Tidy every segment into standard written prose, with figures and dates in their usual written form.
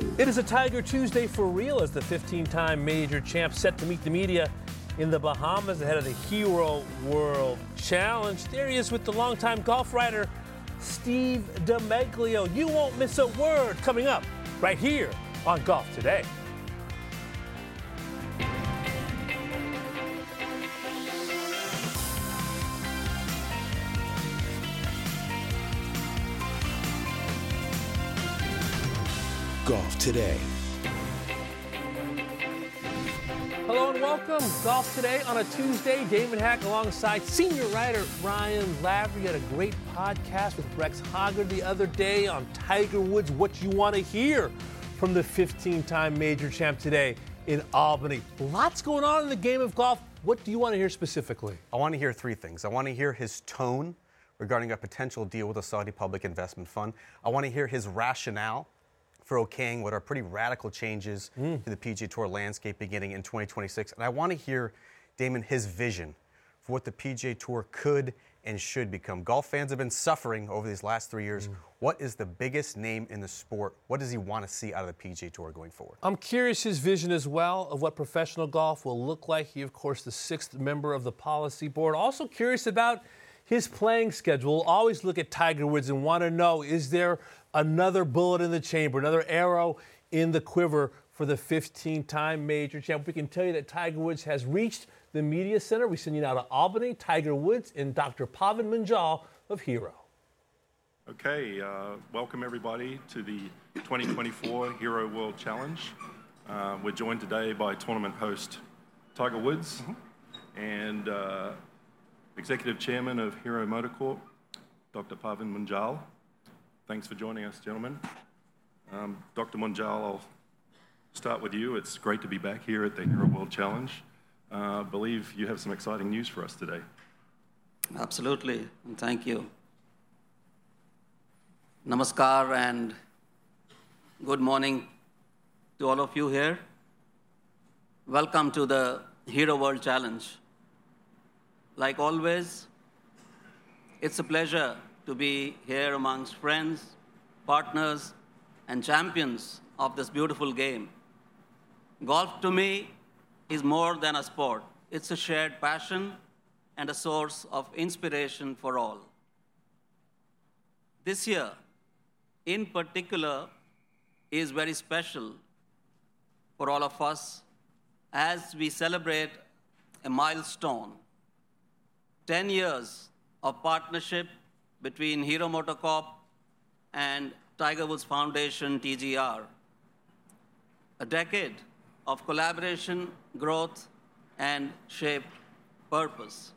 It is a Tiger Tuesday for real as the 15-time major champ set to meet the media in the Bahamas ahead of the Hero World Challenge. There he is with the longtime golf writer, Steve DeMeglio. You won't miss a word coming up right here on Golf Today. Golf Today. Hello and welcome. Golf Today on a Tuesday. David Hack alongside senior writer Ryan Lavery had a great podcast with Rex Hoggard the other day on Tiger Woods. What you want to hear from the 15-time major champ today in Albany. Lots going on in the game of golf. What do you want to hear specifically? I want to hear three things. I want to hear his tone regarding a potential deal with the Saudi Public Investment Fund. I want to hear his rationale for okaying what are pretty radical changes to the PGA Tour landscape beginning in 2026. And I want to hear, Damon, his vision for what the PGA Tour could and should become. Golf fans have been suffering over these last 3 years. What is the biggest name in the sport? What does he want to see out of the PGA Tour going forward? I'm curious his vision as well of what professional golf will look like. He, of course, the sixth member of the policy board. Also curious about his playing schedule. Always look at Tiger Woods and want to know, is there another bullet in the chamber, another arrow in the quiver for the 15-time major champ? We can tell you that Tiger Woods has reached the media center. We send you now to Albany. Tiger Woods and Dr. Pavan Munjal of Hero. Okay, welcome everybody to the 2024 Hero World Challenge. We're joined today by tournament host Tiger Woods and Executive Chairman of Hero MotoCorp, Dr. Pavan Munjal. Thanks for joining us, gentlemen. Dr. Munjal, I'll start with you. It's great to be back here at the Hero World Challenge. I believe you have some exciting news for us today. Absolutely, and thank you. Namaskar and good morning to all of you here. Welcome to the Hero World Challenge. Like always, it's a pleasure to be here amongst friends, partners, and champions of this beautiful game. Golf to me is more than a sport. It's a shared passion and a source of inspiration for all. This year, in particular, is very special for all of us as we celebrate a milestone. 10 years of partnership between Hero MotoCorp and Tiger Woods Foundation, TGR. A decade of collaboration, growth, and shaped purpose.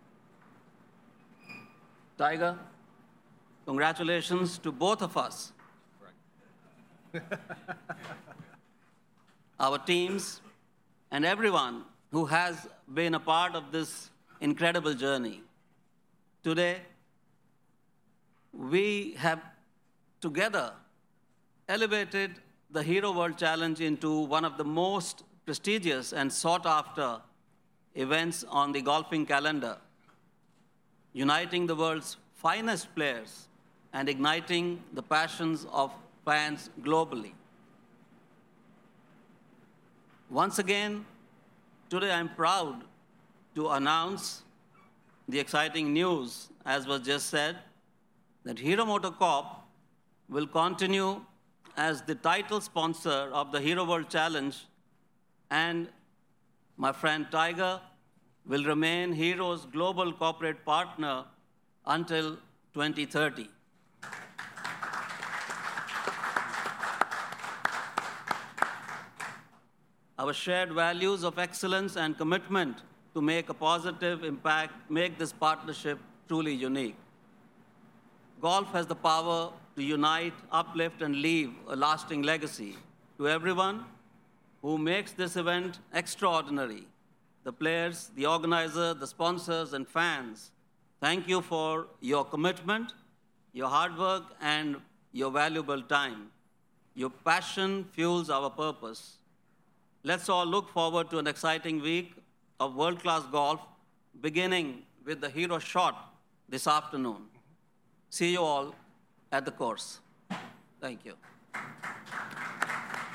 Tiger, congratulations to both of us. Our teams and everyone who has been a part of this incredible journey. Today, we have together elevated the Hero World Challenge into one of the most prestigious and sought-after events on the golfing calendar, uniting the world's finest players and igniting the passions of fans globally. Once again, today I'm proud to announce the exciting news, as was just said, that Hero MotoCorp will continue as the title sponsor of the Hero World Challenge, and my friend Tiger will remain Hero's global corporate partner until 2030. Our shared values of excellence and commitment to make a positive impact make this partnership truly unique. Golf has the power to unite, uplift, and leave a lasting legacy. To everyone who makes this event extraordinary, the players, the organizer, the sponsors, and fans, thank you for your commitment, your hard work, and your valuable time. Your passion fuels our purpose. Let's all look forward to an exciting week of world-class golf, beginning with the Hero Shot this afternoon. See you all at the course. Thank you.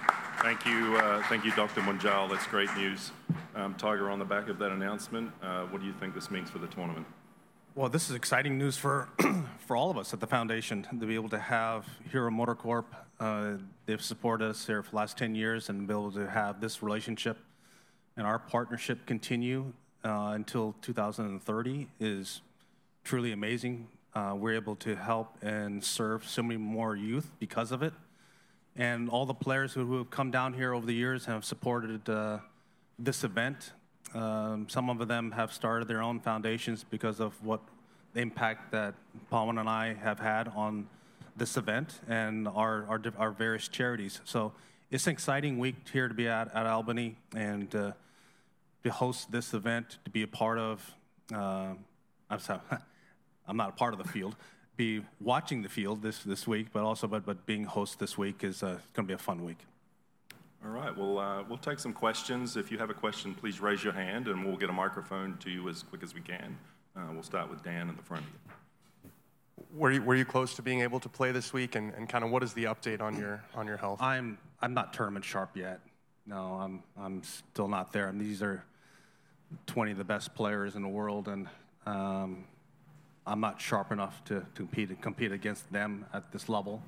Thank you, Dr. Munjal. That's great news. Tiger, on the back of that announcement, what do you think this means for the tournament? Well, this is exciting news for for all of us at the foundation to be able to have Hero MotoCorp. They've supported us here for the last 10 years, and be able to have this relationship and our partnership continue until 2030 is truly amazing. We're able to help and serve so many more youth because of it. And all the players who have come down here over the years have supported this event. Some of them have started their own foundations because of what the impact that Pawan and I have had on this event and our various charities. So it's an exciting week here to be at Albany and to host this event, to be a part of. I'm sorry, I'm not a part of the field. Be watching the field this week, but being host this week is going to be a fun week. All right, we'll take some questions. If you have a question, please raise your hand, and we'll get a microphone to you as quick as we can. We'll start with Dan in the front. Were you close to being able to play this week, and kind of what is the update on your health? I'm not tournament sharp yet. No, I'm still not there. And these are 20 of the best players in the world, and I'm not sharp enough to compete against them at this level.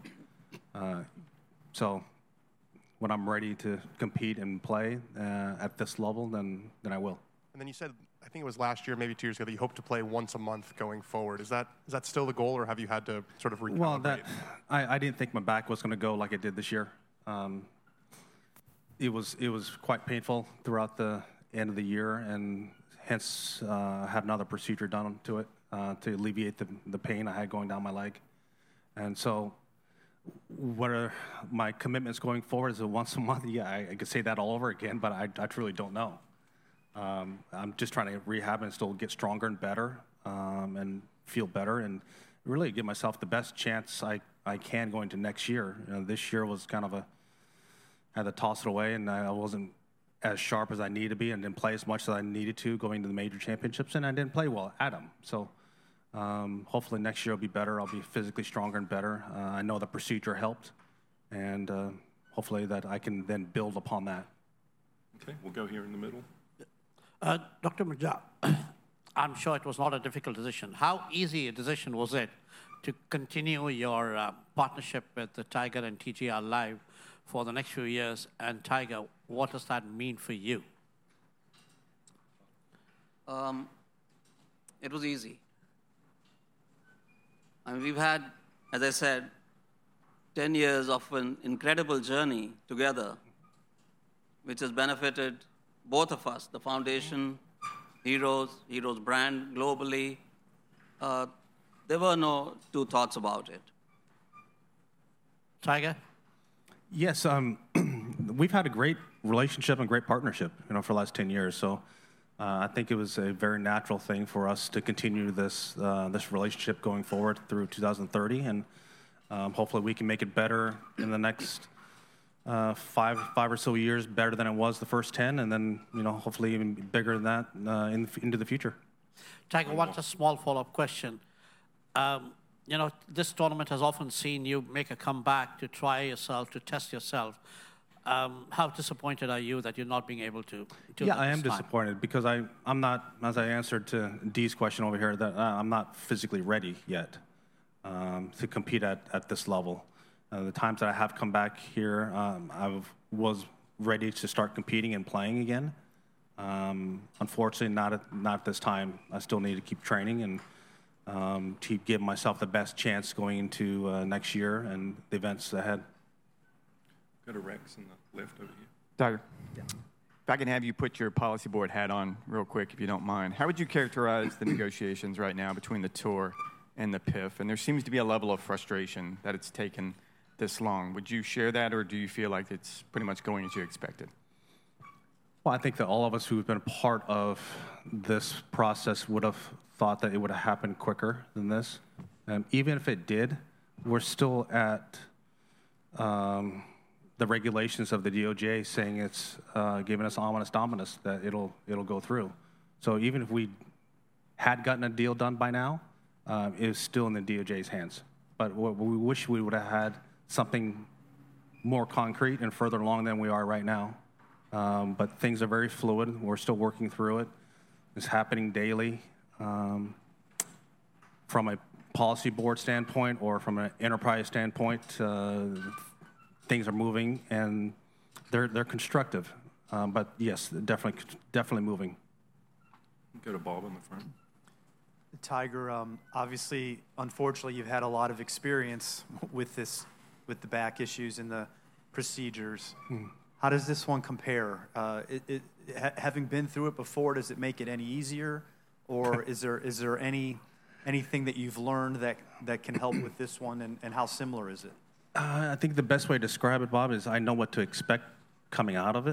So when I'm ready to compete and play at this level, then I will. And then you said, I think it was last year, maybe 2 years ago, that you hope to play once a month going forward. Is that still the goal, or have you had to sort of recalibrate? Well, I didn't think my back was going to go like it did this year. It was quite painful throughout the end of the year, and hence had another procedure done to it to alleviate the pain I had going down my leg. And so what are my commitments going forward? Is it once a month? Yeah, I could say that all over again, but I truly don't know. I'm just trying to rehab and still get stronger and better and feel better and really give myself the best chance I can going into next year. This year was kind of had to toss it away, and I wasn't as sharp as I needed to be and didn't play as much as I needed to going to the major championships, and I didn't play well at them. So hopefully next year will be better. I'll be physically stronger and better. I know the procedure helped, and hopefully that I can then build upon that. Okay, we'll go here in the middle. Dr. Munjal, I'm sure it was not a difficult decision. How easy a decision was it to continue your partnership with the Tiger and TGR Live for the next few years? And Tiger, what does that mean for you? It was easy. I mean, we've had, as I said, 10 years of an incredible journey together, which has benefited both of us, the foundation, Heroes brand globally. There were no two thoughts about it. Tiger? Yes, we've had a great relationship and great partnership, for the last 10 years. So I think it was a very natural thing for us to continue this relationship going forward through 2030, and hopefully we can make it better in the next 5 or so years, better than it was the first 10, and then hopefully even bigger than that into the future. Tiger, one just small follow-up question. This tournament has often seen you make a comeback to try yourself, to test yourself. How disappointed are you that you're not being able to do that? Yeah, I am disappointed because I'm not, as I answered to Dee's question over here, that I'm not physically ready yet to compete at this level. The times that I have come back here, I was ready to start competing and playing again. Unfortunately, not at this time. I still need to keep training and to give myself the best chance going into next year and the events ahead. Go to Rex in the left over here. Tiger, if I can have you put your policy board hat on real quick, if you don't mind. How would you characterize the negotiations right now between the Tour and the PIF? And there seems to be a level of frustration that it's taken this long. Would you share that, or do you feel like it's pretty much going as you expected? Well, I think that all of us who've been a part of this process would have thought that it would have happened quicker than this. Even if it did, we're still at the regulations of the DOJ saying it's giving us ominous dominus that it'll go through. So even if we had gotten a deal done by now, it's still in the DOJ's hands. But what we wish we would have had something more concrete and further along than we are right now. But things are very fluid. We're still working through it. It's happening daily. From a policy board standpoint or from an enterprise standpoint, things are moving and they're constructive. But yes, definitely moving. Go to Bob in the front. Tiger, obviously, unfortunately, you've had a lot of experience with the back issues and the procedures. How does this one compare? Having been through it before, does it make it any easier, or is there anything that you've learned that can help with this one, and how similar is it? I think the best way to describe it, Bob, is I know what to expect coming out of it.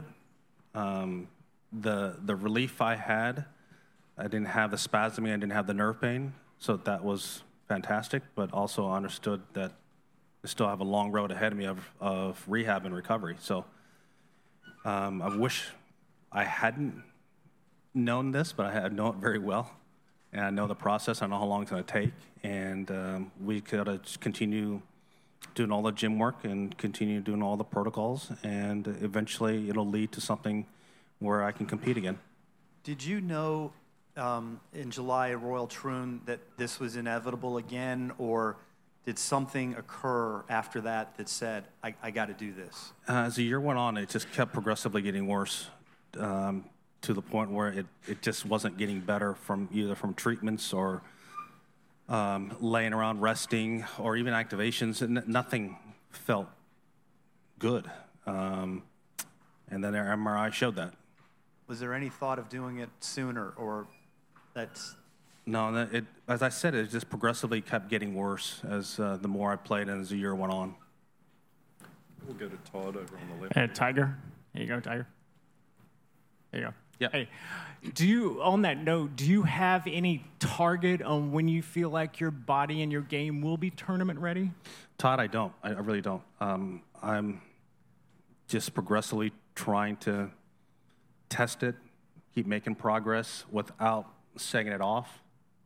The relief I had, I didn't have the spasming, I didn't have the nerve pain, so that was fantastic, but also understood that I still have a long road ahead of me of rehab and recovery. So I wish I hadn't known this, but I know it very well. And I know the process, I know how long it's going to take, and we got to continue doing all the gym work and continue doing all the protocols, and eventually it'll lead to something where I can compete again. Did you know in July at Royal Troon that this was inevitable again, or did something occur after that said, I got to do this? As the year went on, it just kept progressively getting worse to the point where it just wasn't getting better from either from treatments or laying around resting or even activations. And nothing felt good. And then our MRI showed that. Was there any thought of doing it sooner, or that's... No, as I said, it just progressively kept getting worse as the more I played and as the year went on. We'll go to Todd over on the left. Tiger. Here you go, Tiger. There you go. Yeah. Hey, on that note, do you have any target on when you feel like your body and your game will be tournament ready? Todd, I don't. I really don't. I'm just progressively trying to test it, keep making progress without setting it off.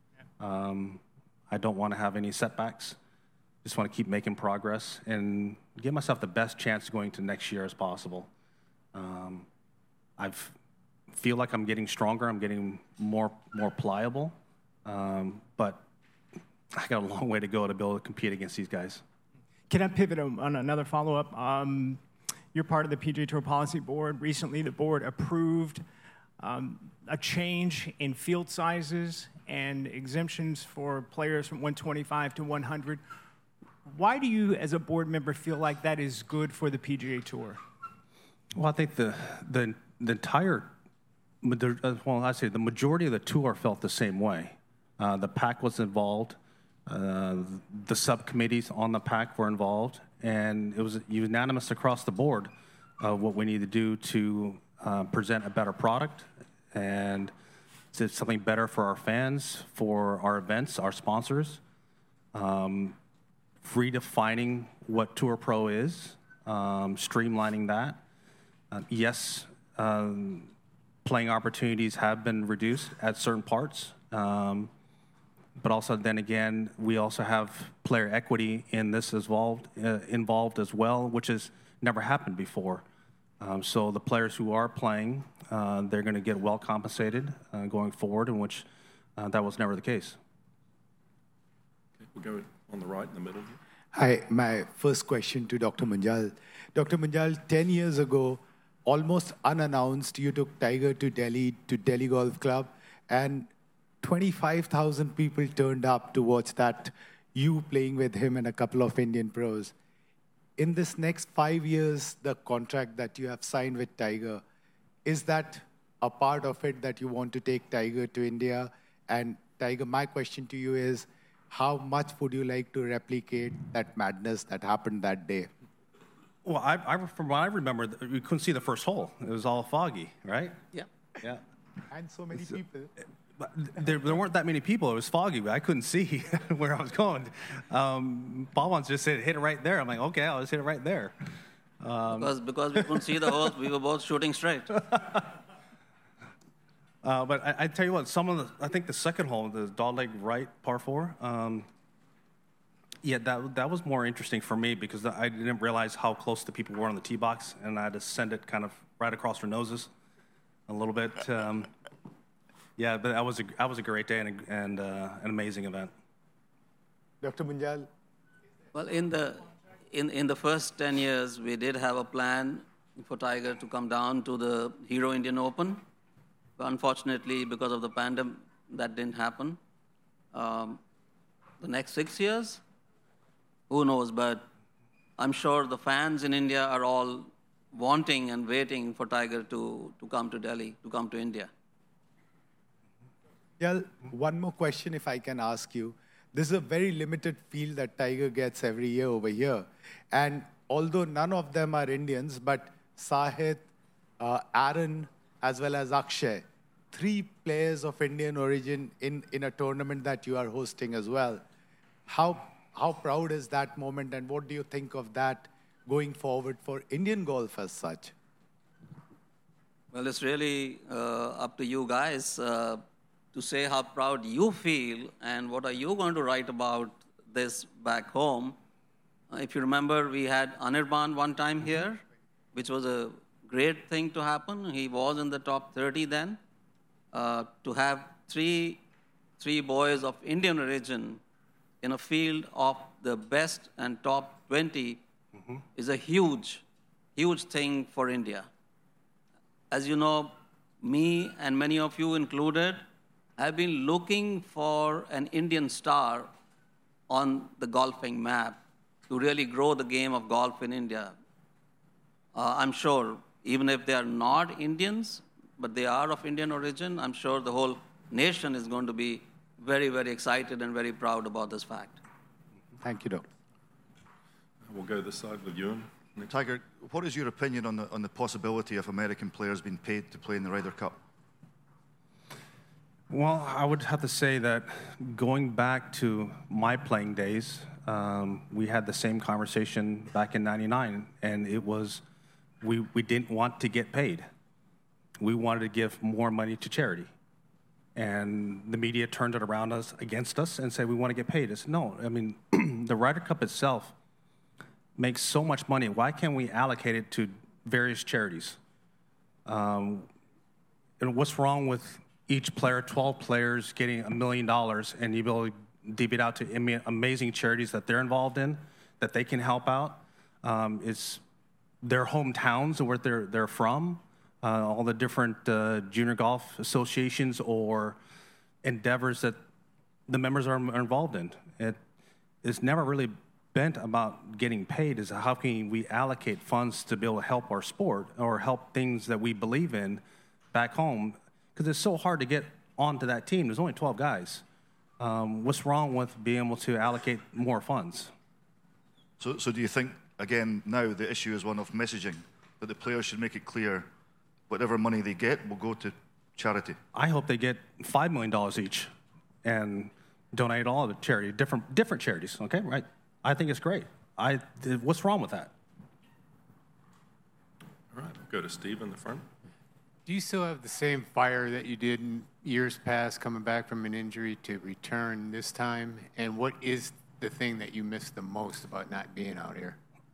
I don't want to have any setbacks. Just want to keep making progress and give myself the best chance going to next year as possible. I feel like I'm getting stronger. I'm getting more pliable, but I got a long way to go to be able to compete against these guys. Can I pivot on another follow-up? You're part of the PGA Tour Policy Board. Recently, the board approved a change in field sizes and exemptions for players from 125 to 100. Why do you, as a board member, feel like that is good for the PGA Tour? Well, I think the entire, the majority of the tour felt the same way. The PAC was involved. The subcommittees on the PAC were involved, and it was unanimous across the board of what we need to do to present a better product and it's something better for our fans, for our events, our sponsors, redefining what Tour Pro is, streamlining that. Yes, playing opportunities have been reduced at certain parts, but also then again, we also have player equity in this involved as well, which has never happened before. So the players who are playing, they're going to get well compensated going forward, in which that was never the case. Okay, we'll go on the right in the middle. Hi, my first question to Dr. Munjal. Dr. Munjal, 10 years ago, almost unannounced, you took Tiger to Delhi Golf Club, and 25,000 people turned up to watch that, you playing with him and a couple of Indian pros. In this next 5 years, the contract that you have signed with Tiger, is that a part of it that you want to take Tiger to India? And Tiger, my question to you is, how much would you like to replicate that madness that happened that day? Well, from what I remember, we couldn't see the first hole. It was all foggy, right? Yeah. Yeah. And so many people. But there weren't that many people. It was foggy, but I couldn't see where I was going. Pawan just said, hit it right there. I'm like, okay, I'll just hit it right there. Because we couldn't see the holes, we were both shooting straight. But I tell you what, I think the second hole, the dogleg right par 4, Yeah, that was more interesting for me because I didn't realize how close the people were on the tee box, and I had to send it kind of right across their noses a little bit. Yeah, but that was a great day and an amazing event. Dr. Munjal? Well, in the first 10 years, we did have a plan for Tiger to come down to the Hero Indian Open. But unfortunately, because of the pandemic, that didn't happen. The next 6 years, who knows? But I'm sure the fans in India are all wanting and waiting for Tiger to come to Delhi, to come to India. Yeah, one more question if I can ask you. This is a very limited field that Tiger gets every year over here. And although none of them are Indians, but Sahith, Aaron, as well as Akshay, 3 players of Indian origin in a tournament that you are hosting as well. How proud is that moment, and what do you think of that going forward for Indian golf as such? Well, it's really up to you guys to say how proud you feel and what are you going to write about this back home. If you remember, we had Anirban one time here, which was a great thing to happen. He was in the top 30 then. To have three boys of Indian origin in a field of the best and top 20 is a huge, huge thing for India. As you know, me and many of you included have been looking for an Indian star on the golfing map to really grow the game of golf in India. I'm sure, even if they are not Indians, but they are of Indian origin, I'm sure the whole nation is going to be very, very excited and very proud about this fact. Thank you, Doctor. We'll go this side with Ewan. Tiger, what is your opinion on the possibility of American players being paid to play in the Ryder Cup? Well, I would have to say that going back to my playing days, we had the same conversation back in '99, and it was we didn't want to get paid. We wanted to give more money to charity. And the media turned it around against us and said, we want to get paid. I said, no, I mean, the Ryder Cup itself makes so much money. Why can't we allocate it to various charities? And what's wrong with each player, 12 players getting $1 million, and you be able to divvy it out to amazing charities that they're involved in, that they can help out? It's their hometowns and where they're from. All the different junior golf associations or endeavors that the members are involved in. It's never really been about getting paid. Is how can we allocate funds to be able to help our sport or help things that we believe in back home? Because it's so hard to get onto that team. There's only 12 guys. What's wrong with being able to allocate more funds? So do you think, again, now the issue is one of messaging, that the players should make it clear whatever money they get will go to charity? I hope they get $5 million each and donate all of it to charity, different charities, okay, right? I think it's great. What's wrong with that? All right, we'll go to Steve in the front. Do you still have the same fire that you did in years past coming back from an injury to return this time? And what is the thing that you miss the most about not being out here?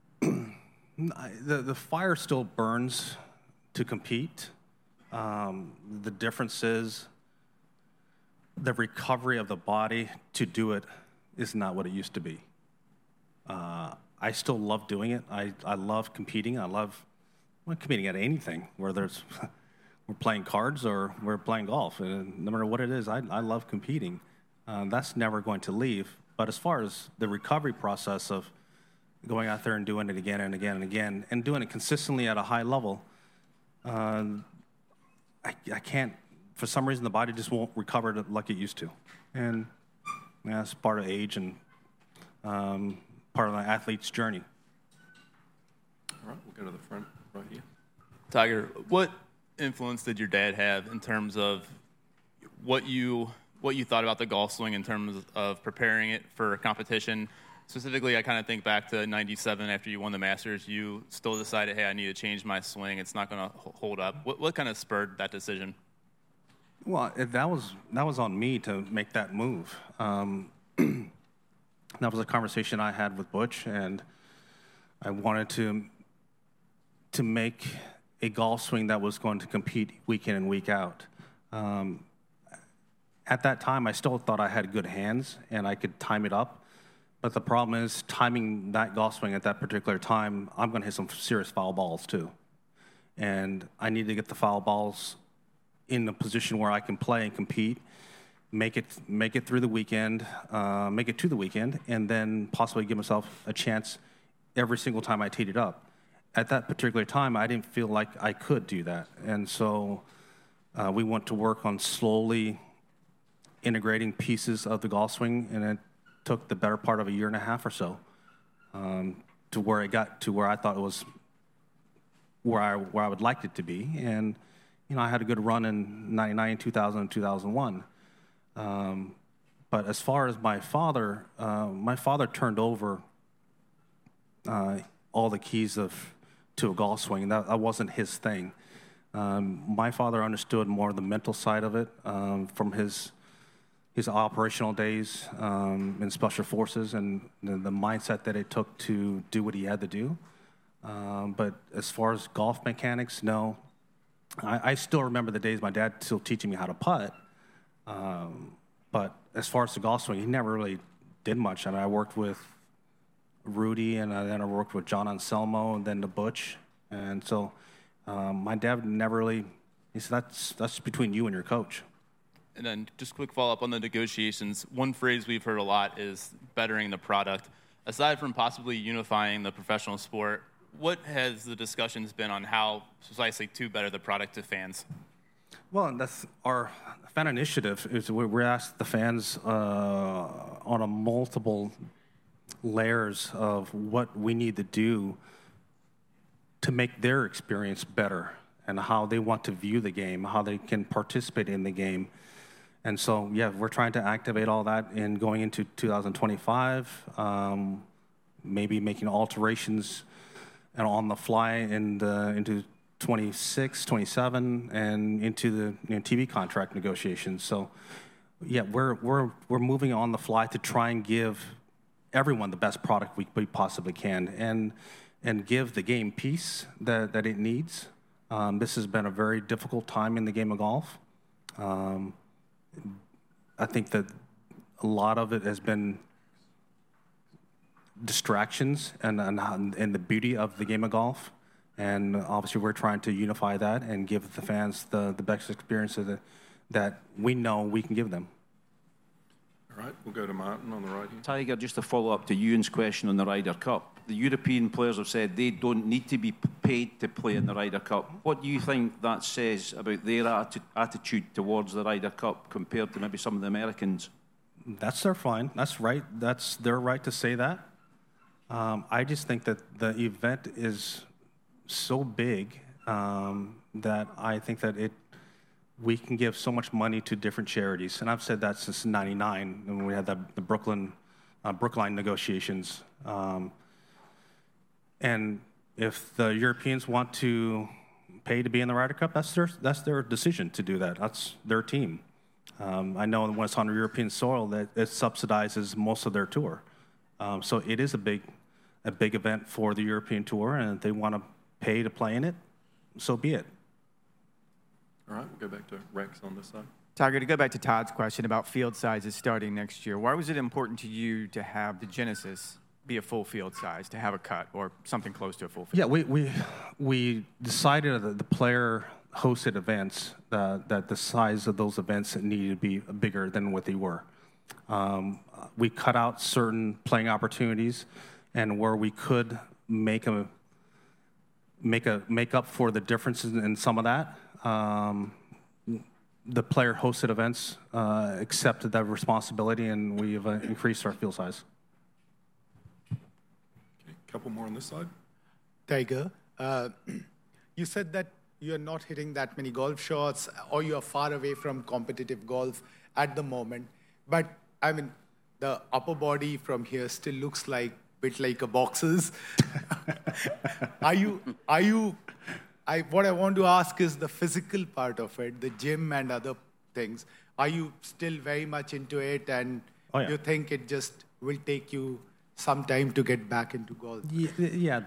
The fire still burns to compete. The difference is the recovery of the body to do it is not what it used to be. I still love doing it. I love competing. I'm competing at anything, whether it's we're playing cards or we're playing golf. And no matter what it is, I love competing. That's never going to leave. But as far as the recovery process of going out there and doing it again and again and again and doing it consistently at a high level, I can't, for some reason, the body just won't recover like it used to. And that's part of age and part of the athlete's journey. All right, we'll go to the front right here. Tiger, what influence did your dad have in terms of what you thought about the golf swing in terms of preparing it for competition? Specifically, I kind of think back to '97 after you won the Masters. You still decided, hey, I need to change my swing. It's not going to hold up. What kind of spurred that decision? Well, that was on me to make that move. That was a conversation I had with Butch, and I wanted to make a golf swing that was going to compete week in and week out. At that time, I still thought I had good hands and I could time it up. But the problem is timing that golf swing at that particular time, I'm going to hit some serious foul balls too. And I need to get the foul balls in a position where I can play and compete, make it through the weekend, make it to the weekend, and then possibly give myself a chance every single time I teed it up. At that particular time, I didn't feel like I could do that. And so we went to work on slowly integrating pieces of the golf swing, and it took the better part of a year and a half or so to where it got to where I thought it was where I would like it to be. And, I had a good run in 99, 2000, and 2001. But as far as my father turned over all the keys to a golf swing. That wasn't his thing. My father understood more the mental side of it from his operational days in Special Forces and the mindset that it took to do what he had to do. But as far as golf mechanics, no. I still remember the days my dad still teaching me how to putt. But as far as the golf swing, he never really did much. I mean, I worked with Rudy, and then I worked with John Anselmo, and then the Butch. And so my dad never really, he said, that's between you and your coach. And then just quick follow-up on the negotiations. One phrase we've heard a lot is bettering the product. Aside from possibly unifying the professional sport, what has the discussions been on how precisely to better the product to fans? Well, that's our fan initiative. Is we ask the fans on a multiple layers of what we need to do to make their experience better and how they want to view the game, how they can participate in the game. And so, yeah, we're trying to activate all that in going into 2025, maybe making alterations and on the fly into 26, 27, and into the TV contract negotiations. So, yeah, we're moving on the fly to try and give everyone the best product we possibly can, and give the game peace that it needs. This has been a very difficult time in the game of golf. I think that a lot of it has been distractions and the beauty of the game of golf. And obviously we're trying to unify that and give the fans the best experience that we know we can give them. All right, we'll go to Martin on the right here. Tiger, just to follow up to Ewan's question on the Ryder Cup. The European players have said they don't need to be paid to play in the Ryder Cup. What do you think that says about their attitude towards the Ryder Cup compared to maybe some of the Americans? That's their fine. That's right. That's their right to say that. I just think that the event is so big that I think that we can give so much money to different charities. And I've said that since '99 when we had the Brookline negotiations. And if the Europeans want to pay to be in the Ryder Cup, that's their decision to do that. That's their team. I know when it's on European soil that it subsidizes most of their tour. So it is a big event for the European tour, and if they want to pay to play in it, so be it. All right, we'll go back to Rex on this side. Tiger, to go back to Todd's question about field sizes starting next year, why was it important to you to have the Genesis be a full field size, to have a cut or something close to a full field? Yeah, we decided that the player-hosted events, that the size of those events needed to be bigger than what they were. We cut out certain playing opportunities, and where we could make up for the differences in some of that, the player-hosted events accepted that responsibility, and we've increased our field size. Couple more on this side. Tiger, you said that you're not hitting that many golf shots or you're far away from competitive golf at the moment. But, I mean, the upper body from here still looks like a bit like a boxer's. What I want to ask is the physical part of it, the gym and other things. Are you still very much into it, and you think it just will take you some time to get back into golf? Yeah,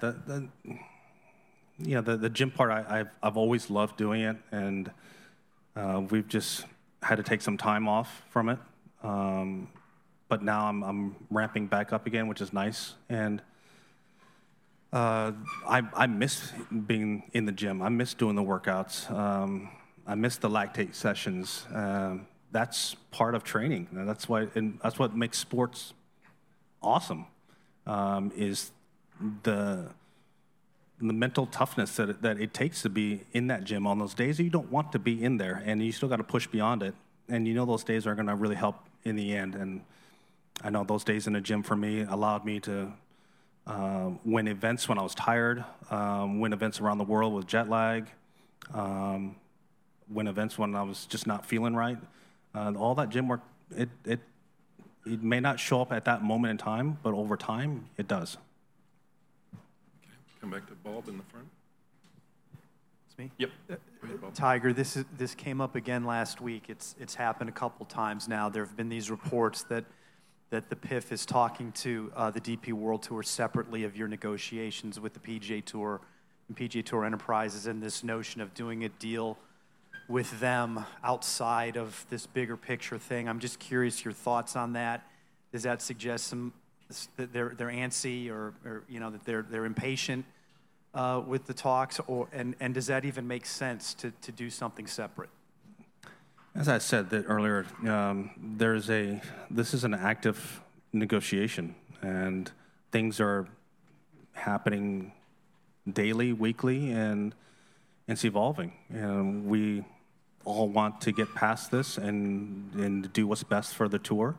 the gym part, I've always loved doing it, and we've just had to take some time off from it. But now I'm ramping back up again, which is nice. And I miss being in the gym. I miss doing the workouts. I miss the lactate sessions. That's part of training. And that's what makes sports awesome. Is the mental toughness that it takes to be in that gym on those days that you don't want to be in there, and you still got to push beyond it. And you know those days are going to really help in the end. And I know those days in the gym for me allowed me to win events when I was tired, win events around the world with jet lag, win events when I was just not feeling right. All that gym work, it may not show up at that moment in time, but over time, it does. Okay. Come back to Bob in the front. It's me? Yep. Tiger, this came up again last week. It's happened a couple times now. There have been these reports that the PIF is talking to the DP World Tour separately of your negotiations with the PGA Tour and PGA Tour Enterprises, and this notion of doing a deal with them outside of this bigger picture thing. I'm just curious your thoughts on that. Does that suggest that they're antsy or that they're impatient with the talks, and does that even make sense to do something separate? As I said earlier, this is an active negotiation, and things are happening daily, weekly, and it's evolving. And we all want to get past this and do what's best for the tour.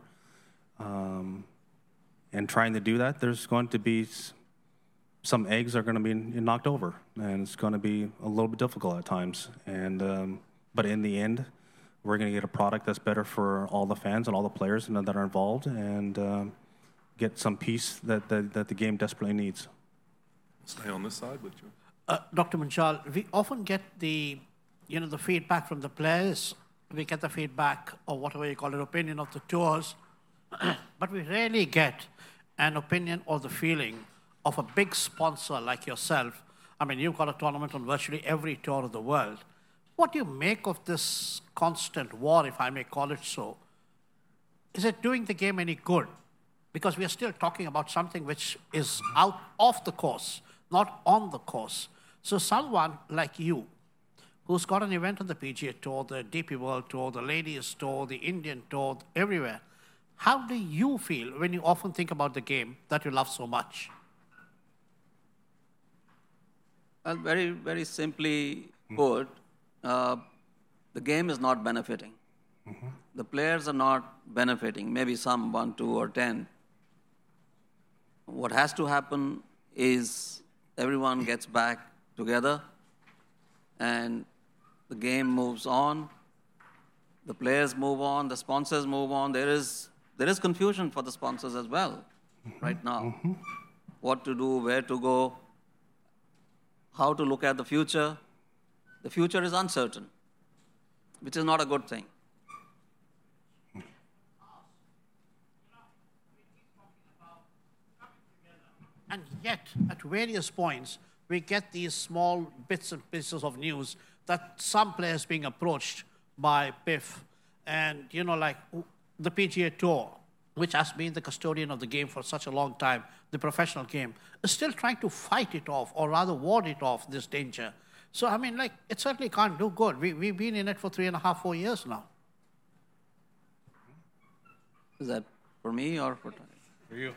And trying to do that, there's going to be some eggs are going to be knocked over, and it's going to be a little bit difficult at times. And but in the end, we're going to get a product that's better for all the fans and all the players that are involved, and get some peace that the game desperately needs. Stay on this side with you. Dr. Munjal, we often get the feedback from the players. We get the feedback, or whatever you call it, opinion of the tours, but we rarely get an opinion or the feeling of a big sponsor like yourself. I mean, you've got a tournament on virtually every tour of the world. What do you make of this constant war, if I may call it so? Is it doing the game any good? Because we are still talking about something which is out of the course, not on the course. So someone like you, who's got an event on the PGA Tour, the DP World Tour, the Ladies Tour, the Indian Tour, everywhere, how do you feel when you often think about the game that you love so much? Well, very, very simply put, the game is not benefiting. Mm-hmm. The players are not benefiting, maybe some 1, 2, or 10. What has to happen is everyone gets back together and the game moves on, the players move on, the sponsors move on. There is confusion for the sponsors as well right now. Mm-hmm. What to do, where to go, how to look at the future. The future is uncertain, which is not a good thing. And yet, at various points, we get these small bits and pieces of news that some players being approached by PIF and, like the PGA Tour, which has been the custodian of the game for such a long time, the professional game, is still trying to fight it off, or rather ward it off, this danger. So, I mean, it certainly can't do good. We've been in it for 3.5, 4 years now. Is that for me or for Tony? For you.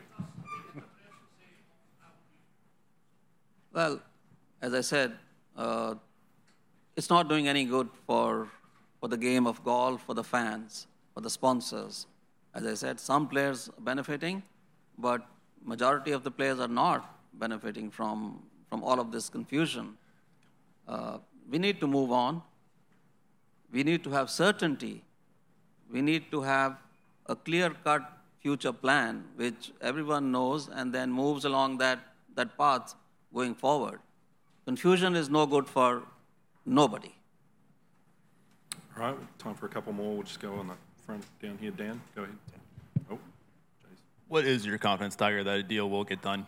Well, as I said, it's not doing any good for the game of golf, for the fans, for the sponsors. As I said, some players are benefiting, but majority of the players are not benefiting from all of this confusion. We need to move on. We need to have certainty. We need to have a clear-cut future plan, which everyone knows and then moves along that path going forward. Confusion is no good for nobody. All right, time for a couple more. We'll just go on the front down here. Dan, go ahead. Oh, Jason. What is your confidence, Tiger, that a deal will get done?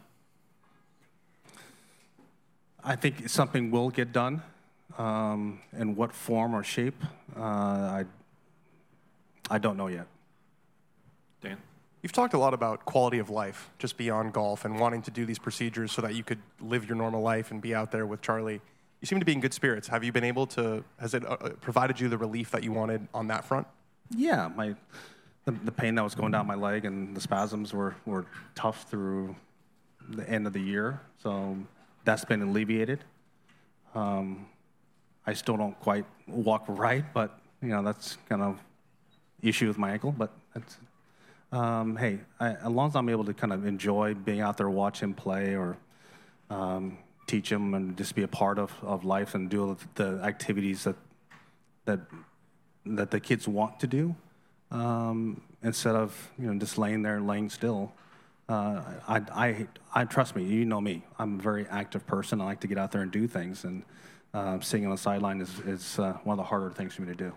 I think something will get done. In what form or shape, I don't know yet. Dan? You've talked a lot about quality of life, just beyond golf, and wanting to do these procedures so that you could live your normal life and be out there with Charlie. You seem to be in good spirits. Have you been able to, has it provided you the relief that you wanted on that front? Yeah, the pain that was going down my leg and the spasms were tough through the end of the year, so that's been alleviated. I still don't quite walk right, but that's kind of issue with my ankle. But that's, hey, as long as I'm able to kind of enjoy being out there, watch him play, or teach him, and just be a part of life and do the activities that the kids want to do, instead of just laying still. I trust me. You know me. I'm a very active person. I like to get out there and do things, and sitting on the sideline is one of the harder things for me to do.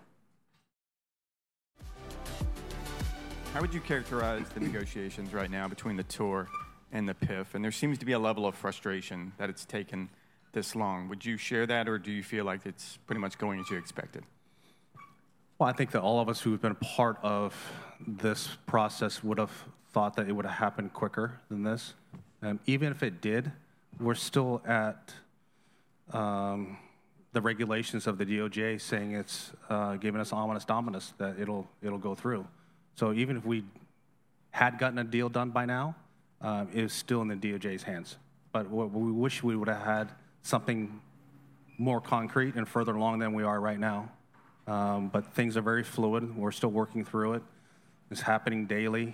How would you characterize the negotiations right now between the tour and the PIF? And there seems to be a level of frustration that it's taken this long. Would you share that, or do you feel like it's pretty much going as you expected? Well, I think that all of us who've been a part of this process would have thought that it would have happened quicker than this. Even if it did, we're still at the regulations of the DOJ saying it's giving us ominous dominus that it'll go through. So even if we had gotten a deal done by now, it's still in the DOJ's hands. But what we wish we would have had something more concrete and further along than we are right now. But things are very fluid. We're still working through it. It's happening daily.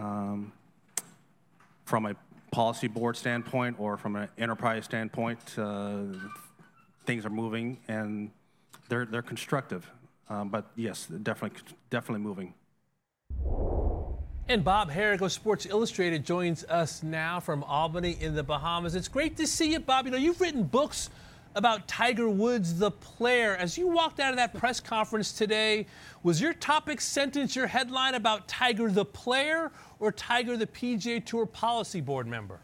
From a policy board standpoint or from an enterprise standpoint, things are moving and they're constructive. But yes, definitely moving. And Bob Harig of Sports Illustrated joins us now from Albany in the Bahamas. It's great to see you, Bob. You've written books about Tiger Woods, the player. As you walked out of that press conference today, was your topic sentence, your headline, about Tiger the player or Tiger the PGA Tour Policy Board member?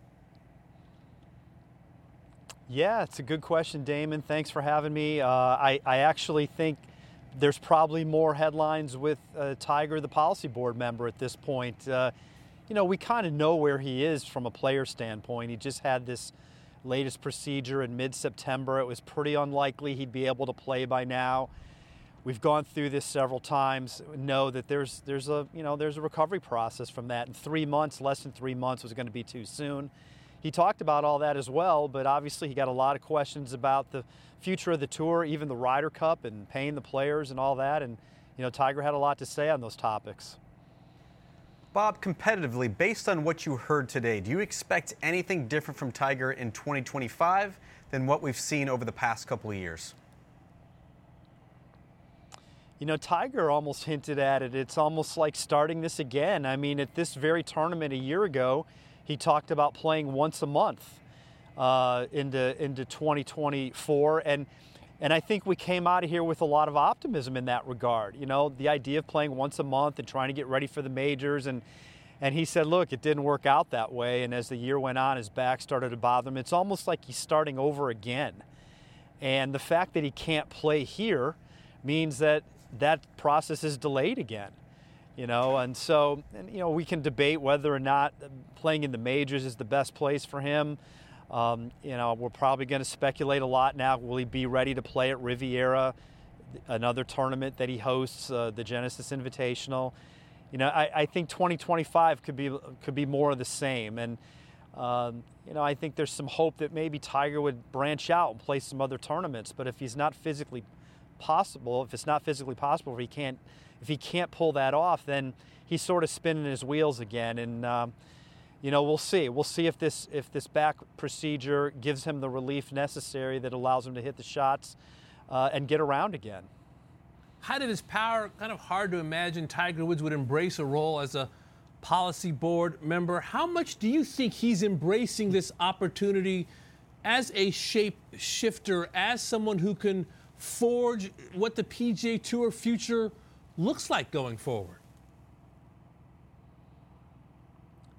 Yeah, it's a good question, Damon. Thanks for having me. I actually think there's probably more headlines with Tiger, the policy board member, at this point. We kind of know where he is from a player standpoint. He just had this latest procedure in mid-September. It was pretty unlikely he'd be able to play by now. We've gone through this several times. Know that there's a recovery process from that. In 3 months, less than 3 months was going to be too soon. He talked about all that as well, but obviously he got a lot of questions about the future of the tour, even the Ryder Cup and paying the players and all that. And, Tiger had a lot to say on those topics. Bob, competitively, based on what you heard today, do you expect anything different from Tiger in 2025 than what we've seen over the past couple of years? Tiger almost hinted at it. It's almost like starting this again. I mean, at this very tournament a year ago, he talked about playing once a month into 2024. And I think we came out of here with a lot of optimism in that regard. The idea of playing once a month and trying to get ready for the majors. And he said, look, it didn't work out that way. And as the year went on, his back started to bother him. It's almost like he's starting over again. And the fact that he can't play here means that process is delayed again. And so we can debate whether or not playing in the majors is the best place for him. We're probably going to speculate a lot now. Will he be ready to play at Riviera, another tournament that he hosts, the Genesis Invitational? I think 2025 could be more of the same. And I think there's some hope that maybe Tiger would branch out and play some other tournaments. But if it's not physically possible, if he can't pull that off, then he's sort of spinning his wheels again. And we'll see. We'll see if this back procedure gives him the relief necessary that allows him to hit the shots and get around again. How did his power? Kind of hard to imagine Tiger Woods would embrace a role as a policy board member. How much do you think he's embracing this opportunity as a shape shifter, as someone who can forge what the PGA Tour future looks like going forward?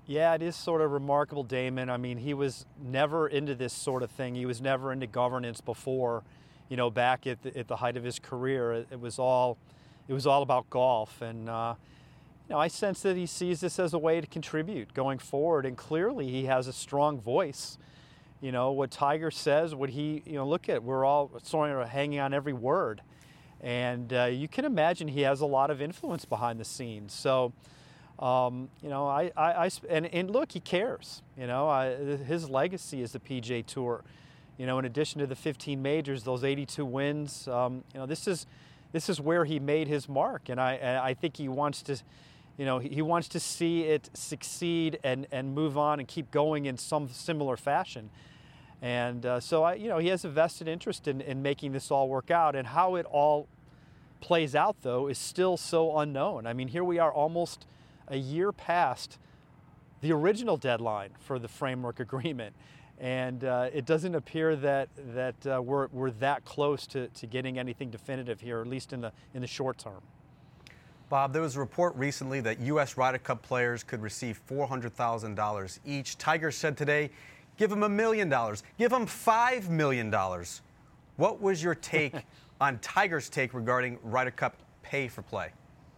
Yeah, it is sort of remarkable, Damon. I mean, he was never into this sort of thing. He was never into governance before, you know, back at the height of his career. It was all about golf. And, you know, I sense that he sees this as a way to contribute going forward. And clearly he has a strong voice. You know, what Tiger says, what he, you know, look at, we're all sort of hanging on every word. And you can imagine he has a lot of influence behind the scenes. So, you know, and look, he cares. You know, his legacy is the PGA Tour. You know, in addition to the 15 majors, those 82 wins, you know, this is where he made his mark. And I think he wants to, you know, he wants to see it succeed and move on and keep going in some similar fashion. And so, you know, he has a vested interest in making this all work out. And how it all plays out, though, is still so unknown. I mean, here we are almost a year past the original deadline for the framework agreement. And it doesn't appear that we're that close to getting anything definitive here, at least in the short term. Bob, there was a report recently that U.S. Ryder Cup players could receive $400,000 each. Tiger said today, give them $1 million, give them $5 million. What was your take on Tiger's take regarding Ryder Cup pay for play?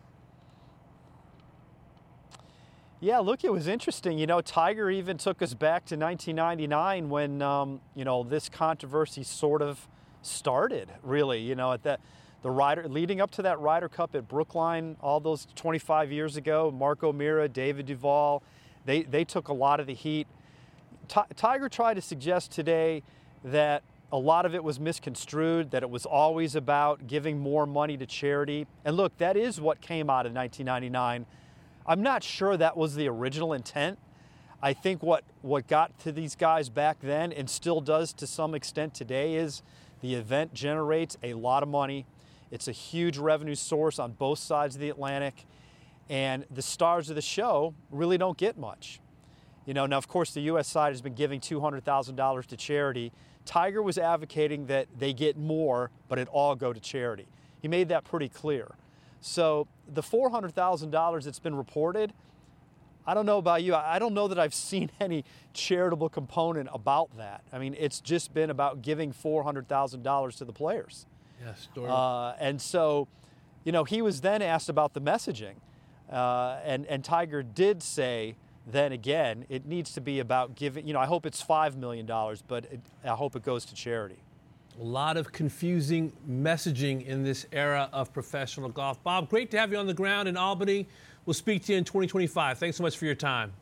Yeah, look, it was interesting. You know, Tiger even took us back to 1999 when, you know, this controversy sort of started, really. You know, at leading up to that Ryder Cup at Brookline all those 25 years ago, Mark O'Meara, David Duval, they took a lot of the heat. Tiger tried to suggest today that a lot of it was misconstrued, that it was always about giving more money to charity. And look, that is what came out of 1999. I'm not sure that was the original intent. I think what got to these guys back then, and still does to some extent today, is the event generates a lot of money. It's a huge revenue source on both sides of the Atlantic, and the stars of the show really don't get much. You know, now of course the U.S. side has been giving $200,000 to charity. Tiger was advocating that they get more, but it all go to charity. He made that pretty clear. So the $400,000 that's been reported, I don't know about you, I don't know that I've seen any charitable component about that. I mean, it's just been about giving $400,000 to the players. Yes, and so, you know, he was then asked about the messaging. And Tiger did say then again, it needs to be about giving, you know, I hope it's $5 million, but I hope it goes to charity. A lot of confusing messaging in this era of professional golf. Bob, great to have you on the ground in Albany. We'll speak to you in 2025. Thanks so much for your time.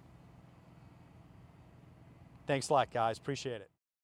Thanks a lot, guys. Appreciate it.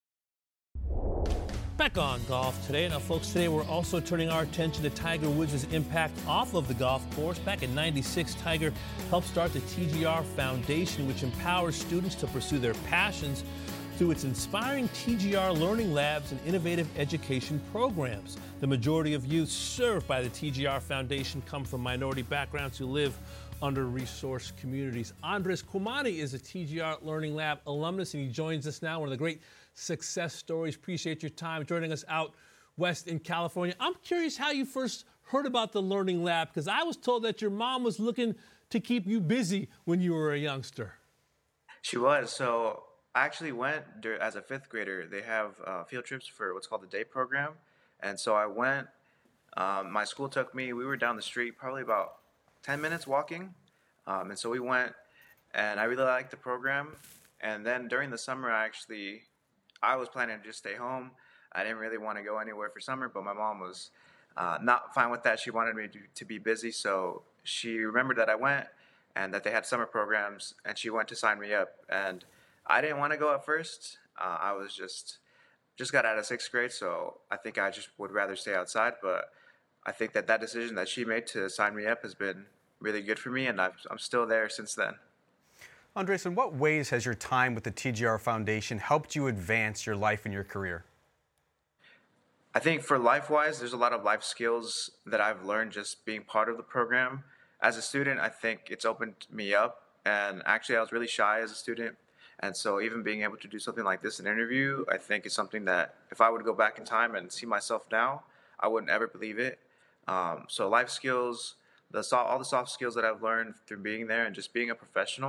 Back on Golf Today. Now, folks, today we're also turning our attention to Tiger Woods' impact off of the golf course. Back in '96, Tiger helped start the TGR Foundation, which empowers students to pursue their passions through its inspiring TGR learning labs and innovative education programs. The majority of youth served by the TGR Foundation come from minority backgrounds who live under-resourced communities. Andres Kumani is a TGR Learning Lab alumnus, and he joins us now. One of the great success stories. Appreciate your time joining us out west in California. I'm curious how you first heard about the Learning Lab, because I was told that your mom was looking to keep you busy when you were a youngster. She was. So I actually went as a fifth grader. They have field trips for what's called the day program. And so I went. My school took me. We were down the street, probably about 10 minutes walking. And so we went, and I really liked the program. And then during the summer, I was planning to just stay home. I didn't really want to go anywhere for summer, but my mom was not fine with that. She wanted me to be busy. So she remembered that I went and that they had summer programs, and she went to sign me up. And I didn't want to go at first. I was just got out of sixth grade, so I think I just would rather stay outside. But I think that decision that she made to sign me up has been really good for me, and I'm still there since then. Andres, in what ways has your time with the TGR Foundation helped you advance your life and your career? I think for life-wise, there's a lot of life skills that I've learned just being part of the program. As a student, I think it's opened me up, and actually I was really shy as a student. And so even being able to do something like this, an interview, I think is something that if I would go back in time and see myself now, I wouldn't ever believe it. So life skills, all the soft skills that I've learned through being there and just being a professional,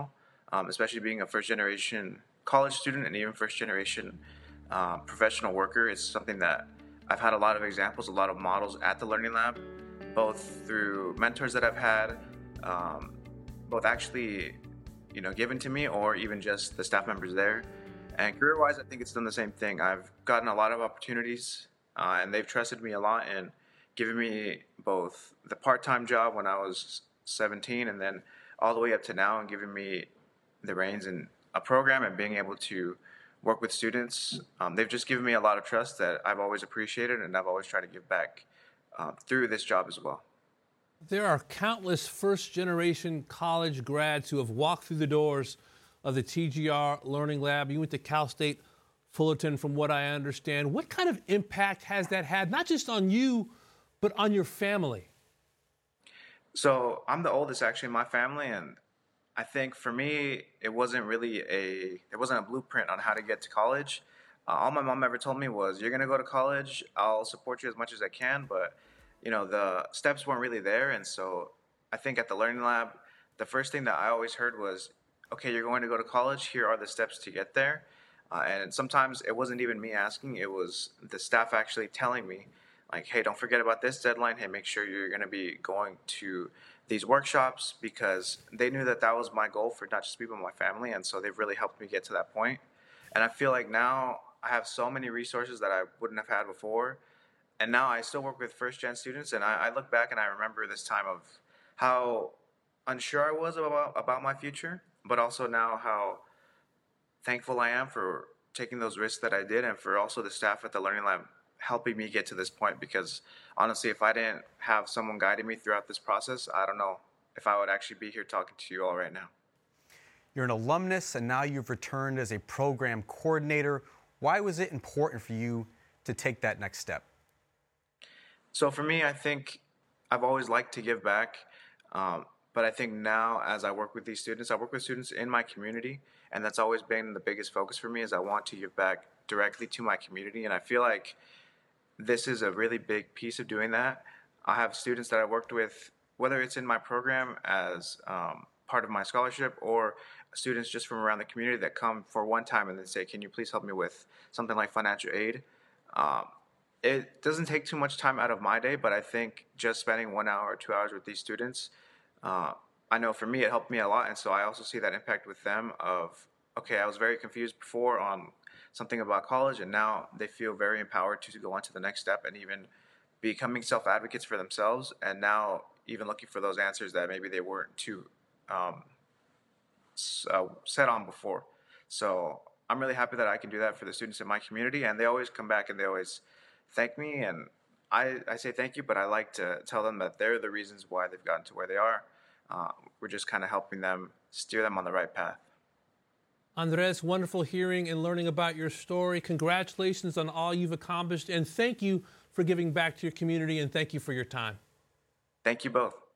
especially being a first-generation college student and even first-generation professional worker. It's something that I've had a lot of examples, a lot of models at the Learning Lab, both through mentors that I've had, both actually, given to me, or even just the staff members there. And career-wise, I think it's done the same thing. I've gotten a lot of opportunities, and they've trusted me a lot and given me both the part-time job when I was 17 and then all the way up to now, and giving me the reins in a program and being able to work with students. They've just given me a lot of trust that I've always appreciated, and I've always tried to give back through this job as well. There are countless first-generation college grads who have walked through the doors of the TGR Learning Lab. You went to Cal State Fullerton, from what I understand. What kind of impact has that had, not just on you, but on your family? So I'm the oldest actually in my family, and I think for me, it wasn't a blueprint on how to get to college. All my mom ever told me was, you're going to go to college, I'll support you as much as I can, but the steps weren't really there. And so I think at the Learning Lab, the first thing that I always heard was, okay, you're going to go to college, here are the steps to get there. And sometimes it wasn't even me asking, it was the staff actually telling me, like, hey, don't forget about this deadline. Hey, make sure you're going to be going to these workshops, because they knew that was my goal for not just me, but my family. And so they've really helped me get to that point. And I feel like now I have so many resources that I wouldn't have had before. And now I still work with first-gen students, and I look back and I remember this time of how unsure I was about my future, but also now how thankful I am for taking those risks that I did, and for also the staff at the Learning Lab helping me get to this point. Because honestly, if I didn't have someone guiding me throughout this process, I don't know if I would actually be here talking to you all right now. You're an alumnus, and now you've returned as a program coordinator. Why was it important for you to take that next step? So for me, I think I've always liked to give back. But I think now, as I work with these students, I work with students in my community, and that's always been the biggest focus for me, is I want to give back directly to my community. And I feel like this is a really big piece of doing that. I have students that I worked with, whether it's in my program as part of my scholarship, or students just from around the community that come for one time and then say, can you please help me with something like financial aid? It doesn't take too much time out of my day, but I think just spending 1 hour or 2 hours with these students, I know for me it helped me a lot. And so I also see that impact with them of, okay, I was very confused before on something about college, and now they feel very empowered to go on to the next step and even becoming self-advocates for themselves, and now even looking for those answers that maybe they weren't too set on before. So I'm really happy that I can do that for the students in my community, and they always come back and they always thank me, and I say thank you, but I like to tell them that they're the reasons why they've gotten to where they are. We're just kind of helping them, steer them on the right path. Andres, wonderful hearing and learning about your story. Congratulations on all you've accomplished, and thank you for giving back to your community, and thank you for your time. Thank you both.